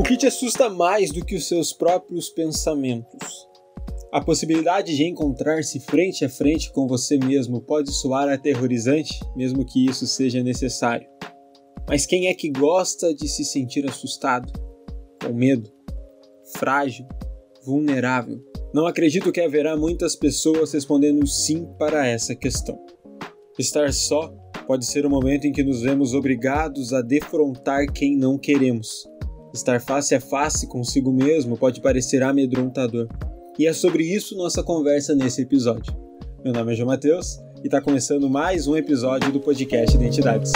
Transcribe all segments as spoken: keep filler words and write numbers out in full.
O que te assusta mais do que os seus próprios pensamentos? A possibilidade de encontrar-se frente a frente com você mesmo pode soar aterrorizante, mesmo que isso seja necessário. Mas quem é que gosta de se sentir assustado, com medo, frágil, vulnerável? Não acredito que haverá muitas pessoas respondendo sim para essa questão. Estar só pode ser o momento em que nos vemos obrigados a defrontar quem não queremos. Estar face a face consigo mesmo pode parecer amedrontador. E é sobre isso nossa conversa nesse episódio. Meu nome é João Matheus e está começando mais um episódio do podcast Identidades.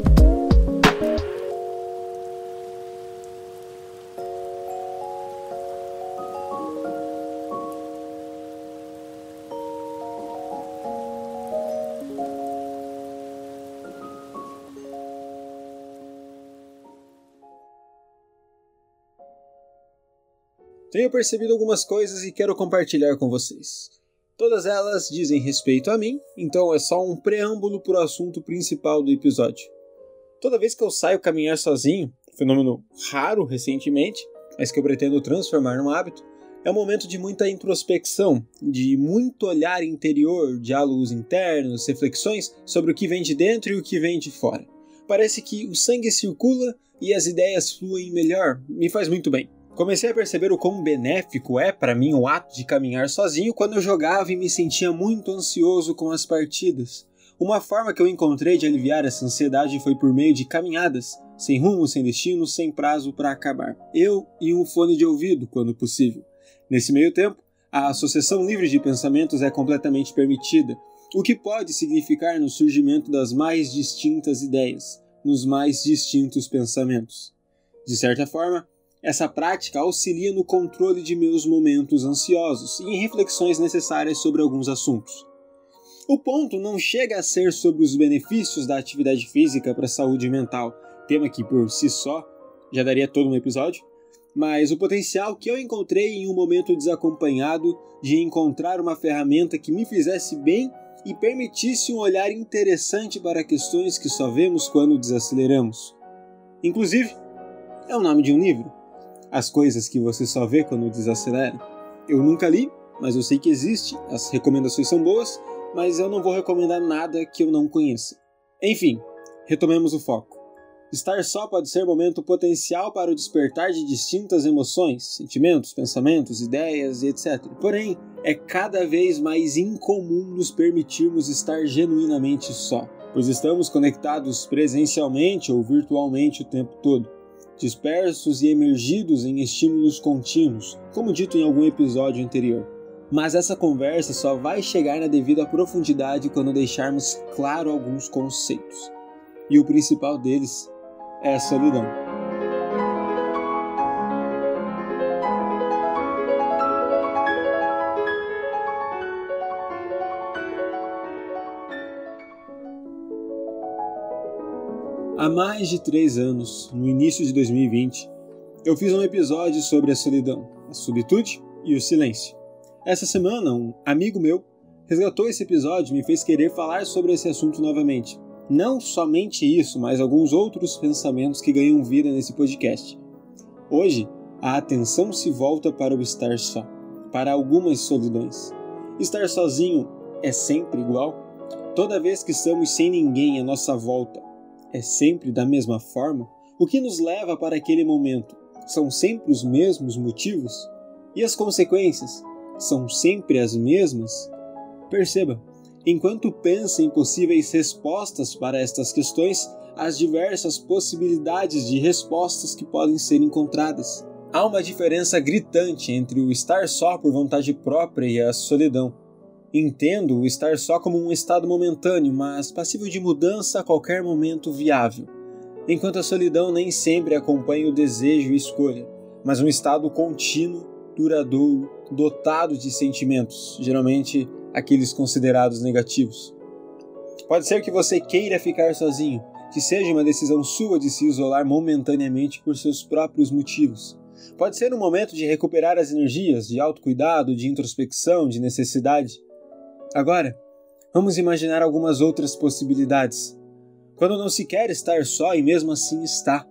Tenho percebido algumas coisas e quero compartilhar com vocês. Todas elas dizem respeito a mim, então é só um preâmbulo para o assunto principal do episódio. Toda vez que eu saio caminhar sozinho, fenômeno raro recentemente, mas que eu pretendo transformar num hábito, é um momento de muita introspecção, de muito olhar interior, diálogos internos, reflexões sobre o que vem de dentro e o que vem de fora. Parece que o sangue circula e as ideias fluem melhor, me faz muito bem. Comecei a perceber o quão benéfico é para mim o ato de caminhar sozinho quando eu jogava e me sentia muito ansioso com as partidas. Uma forma que eu encontrei de aliviar essa ansiedade foi por meio de caminhadas, sem rumo, sem destino, sem prazo para acabar. Eu e um fone de ouvido, quando possível. Nesse meio tempo, a associação livre de pensamentos é completamente permitida, o que pode significar no surgimento das mais distintas ideias, nos mais distintos pensamentos. De certa forma, essa prática auxilia no controle de meus momentos ansiosos e em reflexões necessárias sobre alguns assuntos. O ponto não chega a ser sobre os benefícios da atividade física para a saúde mental, tema que por si só já daria todo um episódio, mas o potencial que eu encontrei em um momento desacompanhado de encontrar uma ferramenta que me fizesse bem e permitisse um olhar interessante para questões que só vemos quando desaceleramos. Inclusive, é o nome de um livro. As coisas que você só vê quando desacelera. Eu nunca li, mas eu sei que existe, as recomendações são boas, mas eu não vou recomendar nada que eu não conheça. Enfim, retomemos o foco. Estar só pode ser momento potencial para o despertar de distintas emoções, sentimentos, pensamentos, ideias e etcétera. Porém, é cada vez mais incomum nos permitirmos estar genuinamente só, pois estamos conectados presencialmente ou virtualmente o tempo todo, dispersos e emergidos em estímulos contínuos, como dito em algum episódio anterior. Mas essa conversa só vai chegar na devida profundidade quando deixarmos claro alguns conceitos. E o principal deles é a solidão. Há mais de três anos, no início de dois mil e vinte, eu fiz um episódio sobre a solidão, a solitude e o silêncio. Essa semana, um amigo meu resgatou esse episódio e me fez querer falar sobre esse assunto novamente. Não somente isso, mas alguns outros pensamentos que ganham vida nesse podcast. Hoje, a atenção se volta para o estar só, para algumas solidões. Estar sozinho é sempre igual? Toda vez que estamos sem ninguém à nossa volta, é sempre da mesma forma? O que nos leva para aquele momento? São sempre os mesmos motivos? E as consequências? São sempre as mesmas? Perceba, enquanto pensa em possíveis respostas para estas questões, as diversas possibilidades de respostas que podem ser encontradas. Há uma diferença gritante entre o estar só por vontade própria e a solidão. Entendo o estar só como um estado momentâneo, mas passível de mudança a qualquer momento viável, enquanto a solidão nem sempre acompanha o desejo e escolha, mas um estado contínuo, duradouro, dotado de sentimentos, geralmente aqueles considerados negativos. Pode ser que você queira ficar sozinho, que seja uma decisão sua de se isolar momentaneamente por seus próprios motivos. Pode ser um momento de recuperar as energias, de autocuidado, de introspecção, de necessidade. Agora, vamos imaginar algumas outras possibilidades. Quando não se quer estar só e mesmo assim está.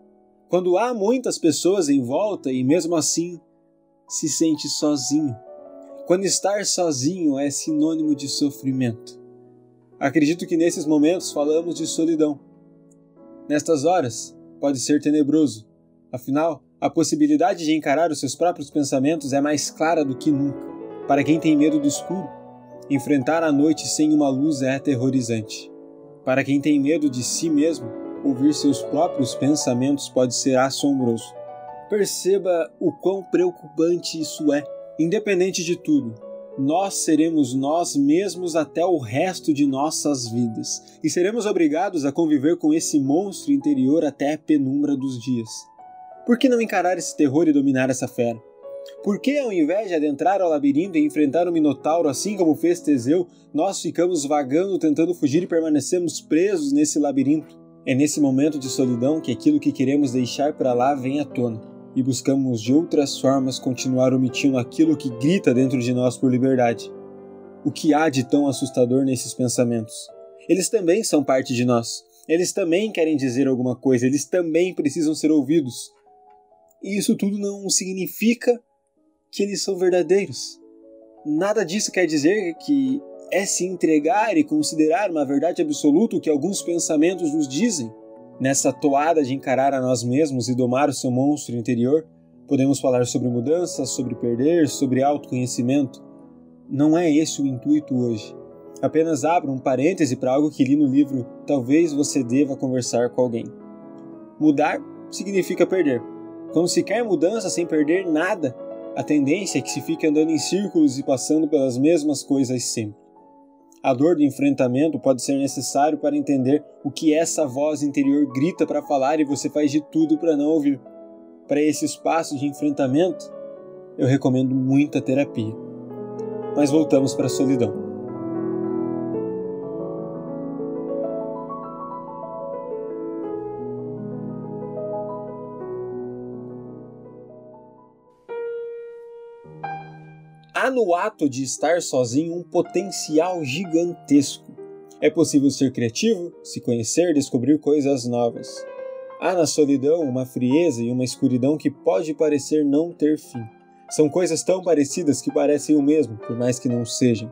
Quando há muitas pessoas em volta e mesmo assim se sente sozinho. Quando estar sozinho é sinônimo de sofrimento. Acredito que nesses momentos falamos de solidão. Nestas horas, pode ser tenebroso. Afinal, a possibilidade de encarar os seus próprios pensamentos é mais clara do que nunca. Para quem tem medo do escuro, enfrentar a noite sem uma luz é aterrorizante. Para quem tem medo de si mesmo, ouvir seus próprios pensamentos pode ser assombroso. Perceba o quão preocupante isso é. Independente de tudo, nós seremos nós mesmos até o resto de nossas vidas e seremos obrigados a conviver com esse monstro interior até a penumbra dos dias. Por que não encarar esse terror e dominar essa fera? Por que, ao invés de adentrar ao labirinto e enfrentar o Minotauro assim como fez Teseu, nós ficamos vagando tentando fugir e permanecemos presos nesse labirinto? É nesse momento de solidão que aquilo que queremos deixar para lá vem à tona. E buscamos de outras formas continuar omitindo aquilo que grita dentro de nós por liberdade. O que há de tão assustador nesses pensamentos? Eles também são parte de nós. Eles também querem dizer alguma coisa. Eles também precisam ser ouvidos. E isso tudo não significa que eles são verdadeiros. Nada disso quer dizer que é se entregar e considerar uma verdade absoluta o que alguns pensamentos nos dizem. Nessa toada de encarar a nós mesmos e domar o seu monstro interior, podemos falar sobre mudança, sobre perder, sobre autoconhecimento. Não é esse o intuito hoje. Apenas abro um parêntese para algo que li no livro Talvez Você Deva Conversar com Alguém. Mudar significa perder. Quando se quer mudança sem perder nada, a tendência é que se fique andando em círculos e passando pelas mesmas coisas sempre. A dor do enfrentamento pode ser necessário para entender o que essa voz interior grita para falar e você faz de tudo para não ouvir. Para esse espaço de enfrentamento, eu recomendo muita terapia. Mas voltamos para a solidão. Há no ato de estar sozinho um potencial gigantesco. É possível ser criativo, se conhecer, descobrir coisas novas. Há na solidão uma frieza e uma escuridão que pode parecer não ter fim. São coisas tão parecidas que parecem o mesmo, por mais que não sejam.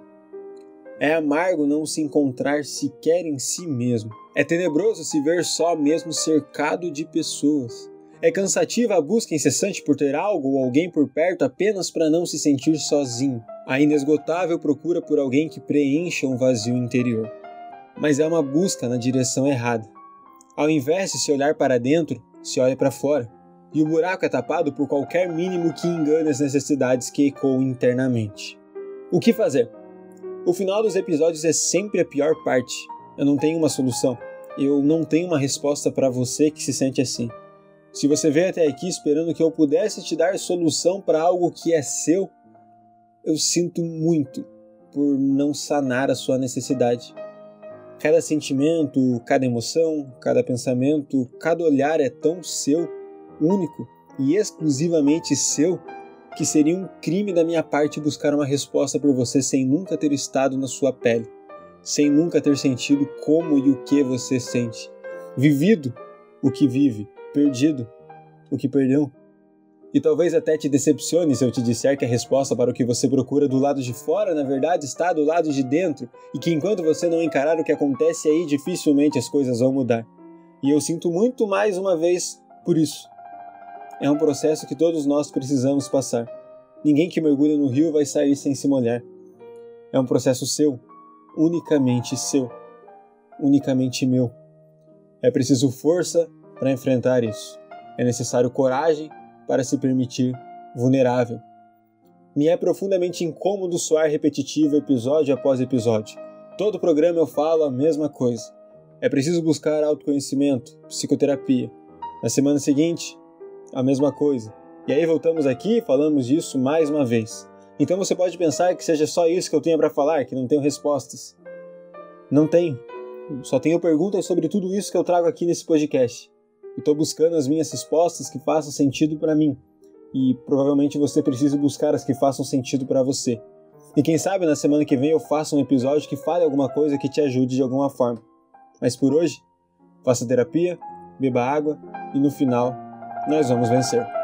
É amargo não se encontrar sequer em si mesmo. É tenebroso se ver só mesmo cercado de pessoas. É cansativa a busca incessante por ter algo ou alguém por perto apenas para não se sentir sozinho. A inesgotável procura por alguém que preencha um vazio interior. Mas é uma busca na direção errada. Ao invés de se olhar para dentro, se olha para fora. E o buraco é tapado por qualquer mínimo que engane as necessidades que ecoam internamente. O que fazer? O final dos episódios é sempre a pior parte. Eu não tenho uma solução. Eu não tenho uma resposta para você que se sente assim. Se você veio até aqui esperando que eu pudesse te dar solução para algo que é seu, eu sinto muito por não sanar a sua necessidade. Cada sentimento, cada emoção, cada pensamento, cada olhar é tão seu, único e exclusivamente seu, que seria um crime da minha parte buscar uma resposta por você sem nunca ter estado na sua pele, sem nunca ter sentido como e o que você sente, vivido o que vive, perdido o que perdeu. E talvez até te decepcione se eu te disser que a resposta para o que você procura do lado de fora, na verdade, está do lado de dentro, e que enquanto você não encarar o que acontece aí, dificilmente as coisas vão mudar. E eu sinto muito mais uma vez por isso. É um processo que todos nós precisamos passar. Ninguém que mergulha no rio vai sair sem se molhar. É um processo seu, unicamente seu, unicamente meu. É preciso força para enfrentar isso. É necessário coragem para se permitir vulnerável. Me é profundamente incômodo soar repetitivo episódio após episódio. Todo programa eu falo a mesma coisa. É preciso buscar autoconhecimento, psicoterapia. Na semana seguinte, a mesma coisa. E aí voltamos aqui e falamos disso mais uma vez. Então você pode pensar que seja só isso que eu tenho para falar, que não tenho respostas. Não tenho. Só tenho perguntas sobre tudo isso que eu trago aqui nesse podcast. E estou buscando as minhas respostas que façam sentido para mim. E provavelmente você precisa buscar as que façam sentido para você. E quem sabe na semana que vem eu faça um episódio que fale alguma coisa que te ajude de alguma forma. Mas por hoje, faça terapia, beba água e no final, nós vamos vencer.